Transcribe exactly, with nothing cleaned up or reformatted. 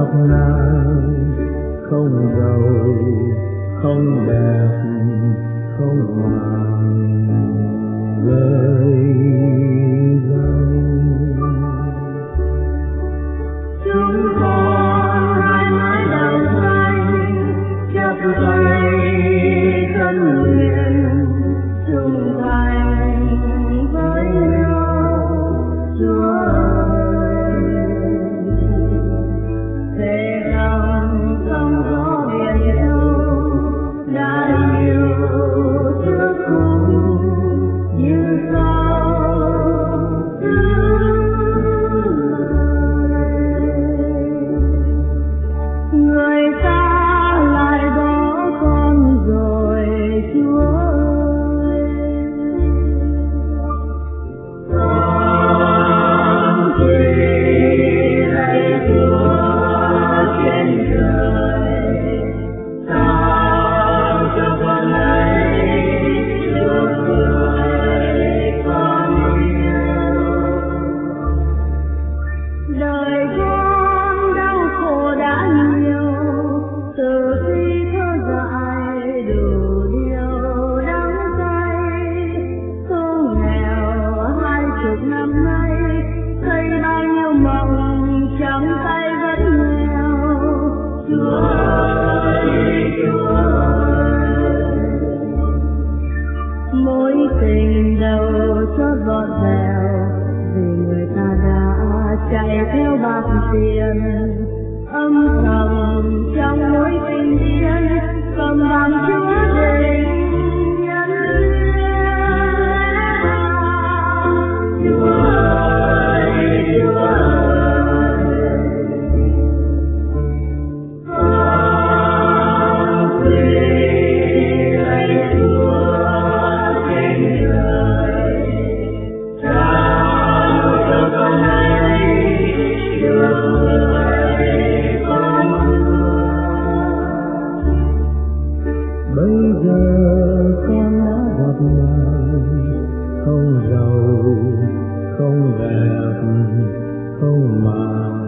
gặp nàng, không giàu không đẹp không màng lời dâng. Chúng con hai mái đầu xanh chắp tay khấn nguyện chung thành với nhau. Chúa ơi, thề lòng không có biển sâu đã yêu trước cùng như sao người ta lại bỏ con rồi. Chúa ơi, con quỳ lạy Chúa trên trời, sao cho con ấy Chúa cười con yêu. Đời con đau khổ đã nhiều, từ khi thơ dại đủ điều đắng cay. Thương nghèo hai chục năm nay, xây bao nhiêu mộng trong tay vẫn nghèo. Chúa ơi, Chúa ơi, mối tình đầu cho giọt dẻo, vì người ta đã chạy theo bạc tiền. Âm thầm trong mối tình duyên, cầm bàn Chúa định nhân duyên. Chúa ơi, Chúa ơi, con quỳ lạy Chúa trên trời, sao cho con ấy Chúa cười con yêu. Bây giờ con đã gặp nàng, không giàu không đẹp không màng